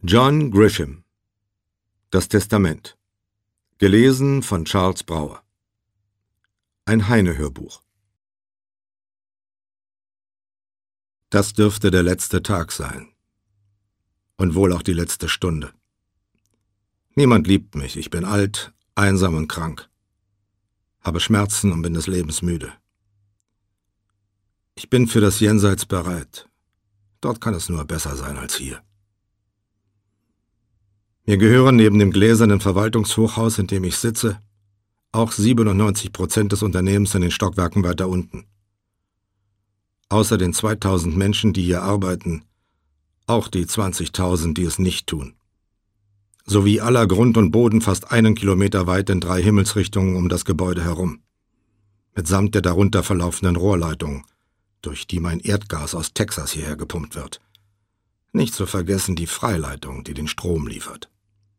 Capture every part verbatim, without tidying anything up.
John Grisham. Das Testament. Gelesen von Charles Brauer. Ein Heine-Hörbuch. Das dürfte der letzte Tag sein. Und wohl auch die letzte Stunde. Niemand liebt mich, ich bin alt, einsam und krank. Habe Schmerzen und bin des Lebens müde. Ich bin für das Jenseits bereit. Dort kann es nur besser sein als hier. Mir gehören neben dem gläsernen Verwaltungshochhaus, in dem ich sitze, auch siebenundneunzig Prozent des Unternehmens in den Stockwerken weiter unten. Außer den zweitausend Menschen, die hier arbeiten, auch die zwanzigtausend, die es nicht tun. Sowie aller Grund und Boden fast einen Kilometer weit in drei Himmelsrichtungen um das Gebäude herum. Mitsamt der darunter verlaufenden Rohrleitung, durch die mein Erdgas aus Texas hierher gepumpt wird. Nicht zu vergessen die Freileitung, die den Strom liefert.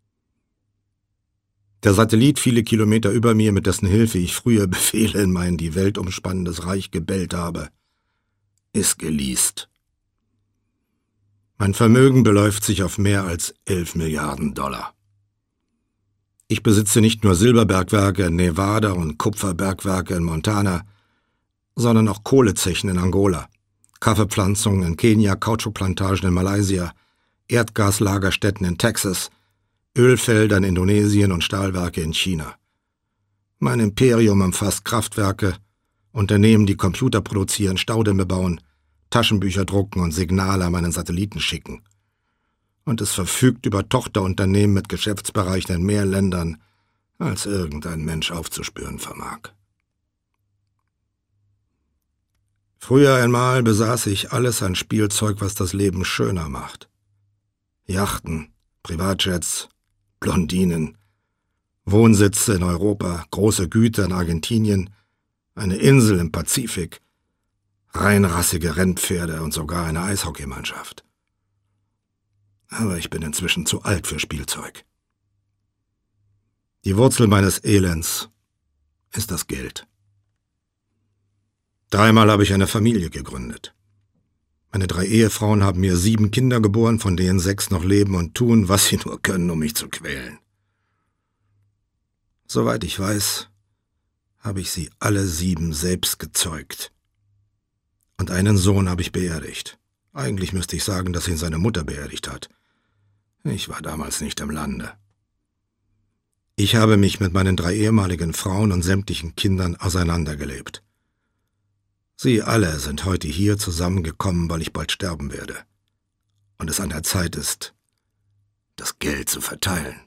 Der Satellit viele Kilometer über mir, mit dessen Hilfe ich früher Befehle in mein die Welt umspannendes Reich gebellt habe, ist geleast. Mein Vermögen beläuft sich auf mehr als elf Milliarden Dollar. Ich besitze nicht nur Silberbergwerke in Nevada und Kupferbergwerke in Montana, sondern auch Kohlezechen in Angola, Kaffeepflanzungen in Kenia, Kautschukplantagen in Malaysia, Erdgaslagerstätten in Texas, Ölfelder in Indonesien und Stahlwerke in China. Mein Imperium umfasst Kraftwerke, Unternehmen, die Computer produzieren, Staudämme bauen, Taschenbücher drucken und Signale an meinen Satelliten schicken. Und es verfügt über Tochterunternehmen mit Geschäftsbereichen in mehr Ländern, als irgendein Mensch aufzuspüren vermag. Früher einmal besaß ich alles an Spielzeug, was das Leben schöner macht. Yachten, Privatjets, Blondinen, Wohnsitze in Europa, große Güter in Argentinien, eine Insel im Pazifik, reinrassige Rennpferde und sogar eine Eishockeymannschaft. Aber ich bin inzwischen zu alt für Spielzeug. Die Wurzel meines Elends ist das Geld. Dreimal habe ich eine Familie gegründet. Meine drei Ehefrauen haben mir sieben Kinder geboren, von denen sechs noch leben und tun, was sie nur können, um mich zu quälen. Soweit ich weiß, habe ich sie alle sieben selbst gezeugt. Und einen Sohn habe ich beerdigt. Eigentlich müsste ich sagen, dass ihn seine Mutter beerdigt hat. Ich war damals nicht im Lande. Ich habe mich mit meinen drei ehemaligen Frauen und sämtlichen Kindern auseinandergelebt. Sie alle sind heute hier zusammengekommen, weil ich bald sterben werde und es an der Zeit ist, das Geld zu verteilen.